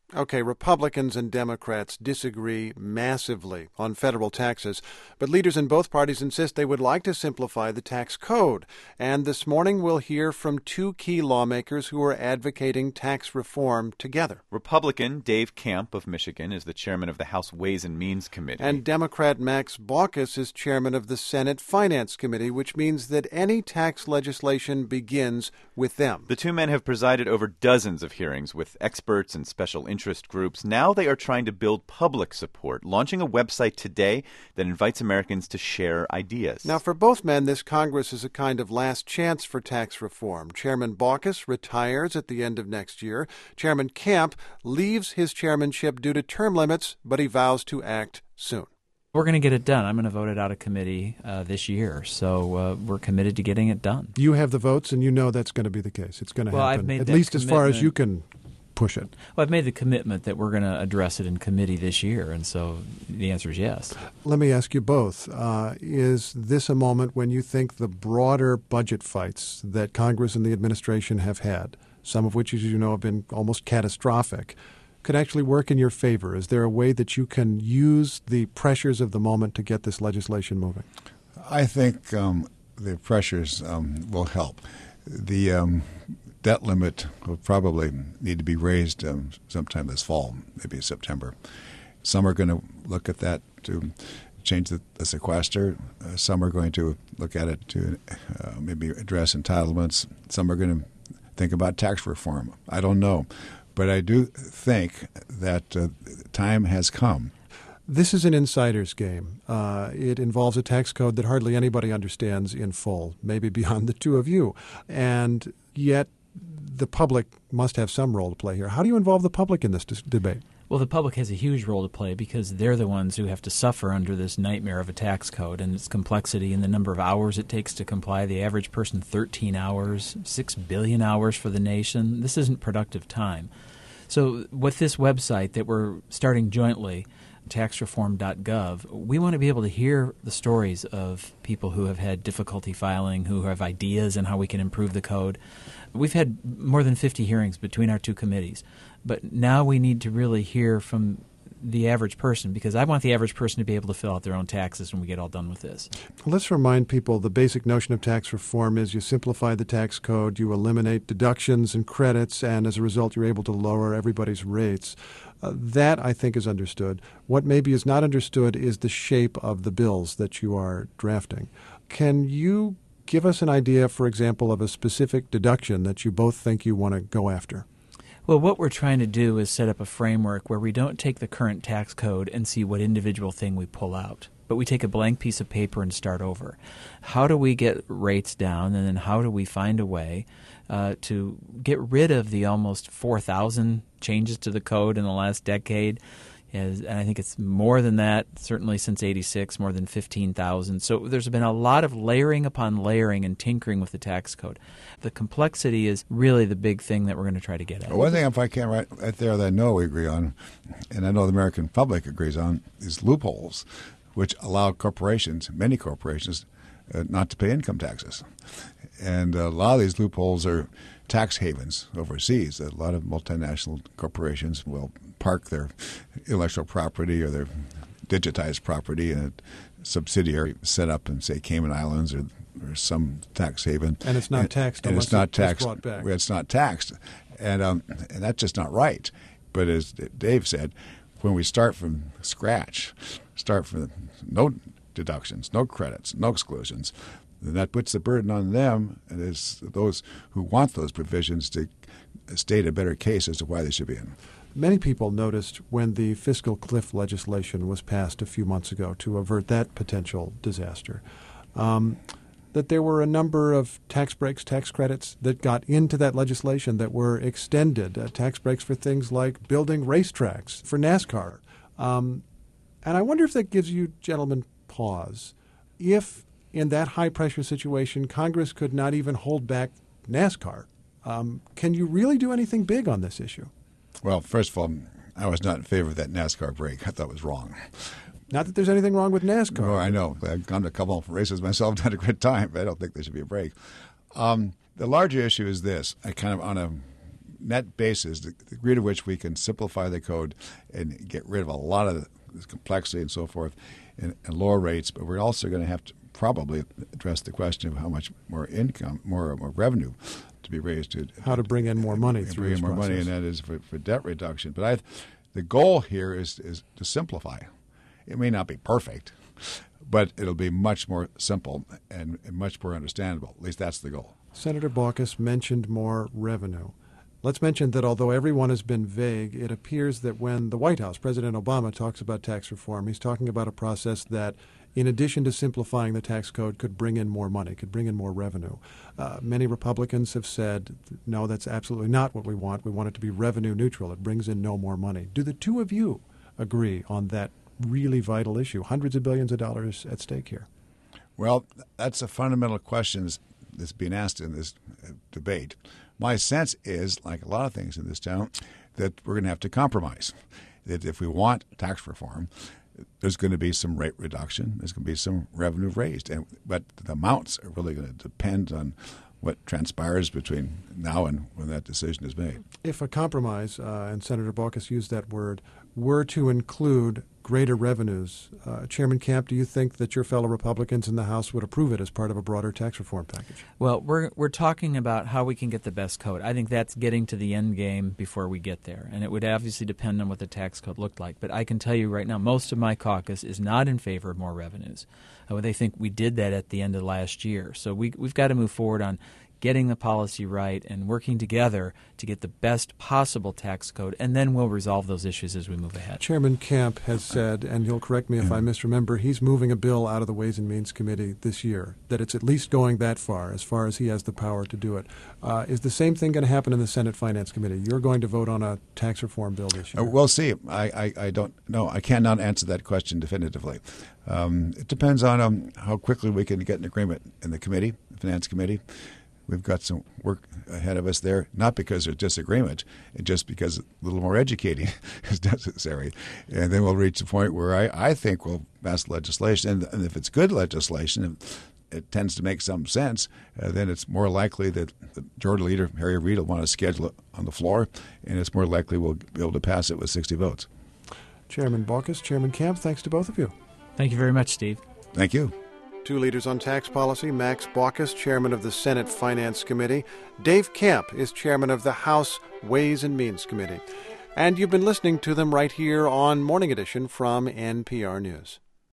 Okay, Republicans and Democrats disagree massively on federal taxes, but leaders in both parties insist they would like to simplify the tax code. And this morning we'll hear from two key lawmakers who are advocating tax reform together. Republican Dave Camp of Michigan is the chairman of the House Ways and Means Committee. And Democrat Max Baucus is chairman of the Senate Finance Committee, which means that any tax legislation begins with them. The two men have presided over dozens of hearings with experts and special interest groups. Now they are trying to build public support, launching a website today that invites Americans to share ideas. Now, for both men, this Congress is a kind of last chance for tax reform. Chairman Baucus retires at the end of next year. Chairman Camp leaves his chairmanship due to term limits, but he vows to act soon. We're going to get it done. I'm going to vote it out of committee this year, so we're committed to getting it done. You have the votes, and you know that's going to be the case. It's going to happen, I've made at least as far as you can push it. Well, I've made the commitment that we're going to address it in committee this year, and so the answer is yes. Let me ask you both. Is this a moment when you think the broader budget fights that Congress and the administration have had, some of which, as you know, have been almost catastrophic, could actually work in your favor? Is there a way that you can use the pressures of the moment to get this legislation moving? I think the pressures will help. The debt limit will probably need to be raised sometime this fall, maybe in September. Some are going to look at that to change the sequester. Some are going to look at it to maybe address entitlements. Some are going to think about tax reform. I don't know. But I do think that time has come. This is an insider's game. It involves a tax code that hardly anybody understands in full, maybe beyond the two of you. And yet the public must have some role to play here. How do you involve the public in this debate? Well, the public has a huge role to play because they're the ones who have to suffer under this nightmare of a tax code and its complexity and the number of hours it takes to comply. The average person, 13 hours, 6 billion hours for the nation. This isn't productive time. So with this website that we're starting jointly, taxreform.gov, we want to be able to hear the stories of people who have had difficulty filing, who have ideas on how we can improve the code. We've had more than 50 hearings between our two committees, but now we need to really hear from the average person, because I want the average person to be able to fill out their own taxes when we get all done with this. Let's remind people the basic notion of tax reform is you simplify the tax code, you eliminate deductions and credits, and as a result you're able to lower everybody's rates. That, I think, is understood. What maybe is not understood is the shape of the bills that you are drafting. Can you give us an idea, for example, of a specific deduction that you both think you want to go after? Well, what we're trying to do is set up a framework where we don't take the current tax code and see what individual thing we pull out, but we take a blank piece of paper and start over. How do we get rates down, and then how do we find a way to get rid of the almost 4,000 changes to the code in the last decade? And I think it's more than that, certainly since '86, more than 15,000. So there's been a lot of layering upon layering and tinkering with the tax code. The complexity is really the big thing that we're going to try to get at. One thing, if I can, right there that I know we agree on, and I know the American public agrees on, is loopholes, which allow corporations, many corporations, not to pay income taxes. And a lot of these loopholes are tax havens overseas. A lot of multinational corporations will park their intellectual property or their digitized property in a subsidiary set up in, say, Cayman Islands or some tax haven. And it's not taxed and unless it's not it's taxed. brought back. It's not taxed. And that's just not right. But as Dave said, when we start from scratch, start from no deductions, no credits, no exclusions, then that puts the burden on them and is those who want those provisions to state a better case as to why they should be in. Many people noticed when the fiscal cliff legislation was passed a few months ago to avert that potential disaster, that there were a number of tax breaks, tax credits that got into that legislation that were extended, tax breaks for things like building racetracks for NASCAR. And I wonder if that gives you gentlemen pause. If in that high-pressure situation Congress could not even hold back NASCAR, can you really do anything big on this issue? Well, first of all, I was not in favor of that NASCAR break. I thought it was wrong. Not that there's anything wrong with NASCAR. No, I know. I've gone to a couple of races myself, had a good time, but I don't think there should be a break. The larger issue is this. I kind of, on a net basis, the degree to which we can simplify the code and get rid of a lot of this complexity and so forth and lower rates, but we're also going to have to probably address the question of how much more income, more revenue to be raised to how to bring in more money through this more process. money, and that is for debt reduction. But the goal here is to simplify. It may not be perfect, but it'll be much more simple and much more understandable. At least that's the goal. Senator Baucus mentioned more revenue. Let's mention that although everyone has been vague, it appears that when the White House, President Obama, talks about tax reform, he's talking about a process that, in addition to simplifying the tax code, could bring in more money, could bring in more revenue. Many Republicans have said, no, that's absolutely not what we want. We want it to be revenue neutral. It brings in no more money. Do the two of you agree on that really vital issue? Hundreds of billions of dollars at stake here. Well, that's a fundamental question that's being asked in this debate. My sense is, like a lot of things in this town, that we're going to have to compromise. That if we want tax reform, there's going to be some rate reduction. There's going to be some revenue raised. But the amounts are really going to depend on what transpires between now and when that decision is made. If a compromise, and Senator Baucus used that word, were to include greater revenues, Chairman Camp, do you think that your fellow Republicans in the House would approve it as part of a broader tax reform package? Well, we're talking about how we can get the best code. I think that's getting to the end game before we get there, and it would obviously depend on what the tax code looked like. But I can tell you right now, most of my caucus is not in favor of more revenues. They think we did that at the end of last year. So we've got to move forward on getting the policy right and working together to get the best possible tax code, and then we'll resolve those issues as we move ahead. Chairman Camp has said, and you'll correct me if I misremember, he's moving a bill out of the Ways and Means Committee this year, that it's at least going that far as he has the power to do it. Is the same thing going to happen in the Senate Finance Committee? You're going to vote on a tax reform bill this year. We'll see. I don't know. I cannot answer that question definitively. It depends on how quickly we can get an agreement in the committee, the Finance Committee. We've got some work ahead of us there, not because there's disagreement, just because a little more educating is necessary. And then we'll reach a point where I think we'll pass legislation. And if it's good legislation, it tends to make some sense, then it's more likely that the Majority Leader, Harry Reid, will want to schedule it on the floor, and it's more likely we'll be able to pass it with 60 votes. Chairman Baucus, Chairman Camp, thanks to both of you. Thank you very much, Steve. Thank you. Two leaders on tax policy, Max Baucus, chairman of the Senate Finance Committee. Dave Camp is chairman of the House Ways and Means Committee. And you've been listening to them right here on Morning Edition from NPR News.